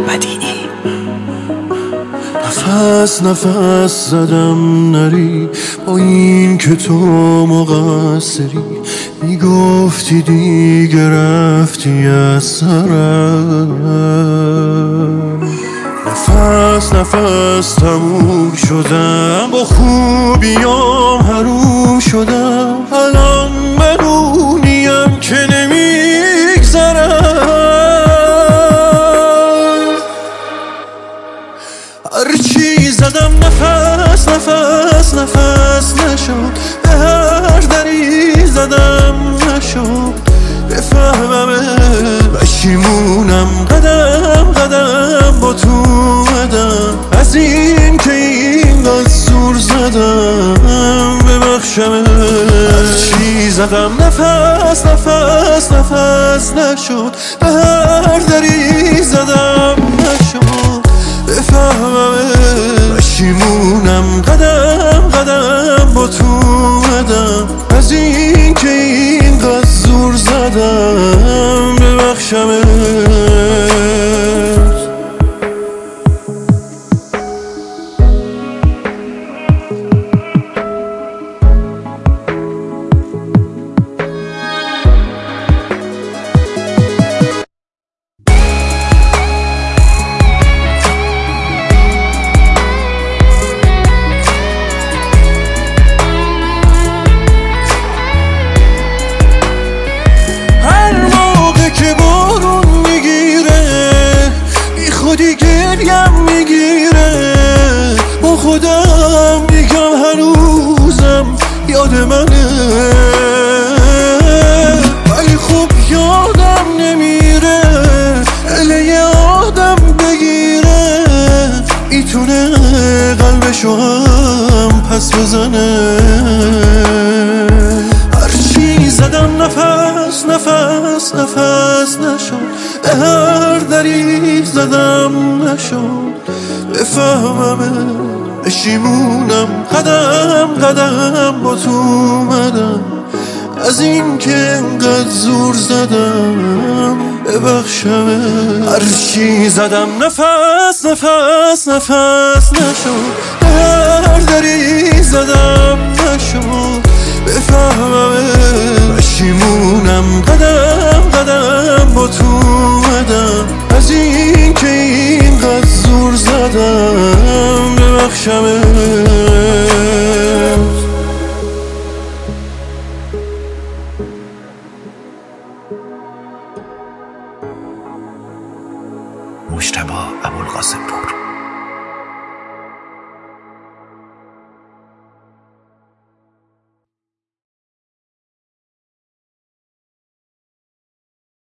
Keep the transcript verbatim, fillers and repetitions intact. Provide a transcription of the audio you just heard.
بدیعی. نفس نفس زدم نری با این که تو مقصری، میگفتی دیگه رفتی از سرم. نفس نفس تموم شدم، با خوبیام حروم شدم، الان من اونیم که نمیگذرم. هرچی زدم نفس نفس نفس نشد، به هر دری زدم نشد بفهممه. پشیمونم قدم قدم با تو اومدم، از این که اینقدر زور زدم ببخشمه. هرچی زدم نفس نفس نفس نشد، به هر دری زدم نشد بفهممه. پشیمونم قدم قدم با تو اومدم، از این که اینقدر زور زدم ببخشمه. خودی گریم میگیره، با خودم میگم هنوزم یاد منه، ولی خب یادم نمیره. اله آدم بگیره میتونه قلبشو هم پس بزنه. هرچی زدم نفس نفس نفس نشد، به هر دری زدم نشد بفهممه. پشیمونم قدم قدم با تو اومدم، از این که انقدر زور زدم ببخشمه. هرچی زدم نفس نفس نفس نشد، به هر دری زدم نشد بفهممه. پشیمونم قدم قدم با تو اومدم، از این که اینقدر زور زدم ببخشمه. مجتبی ابوالقاسم پور.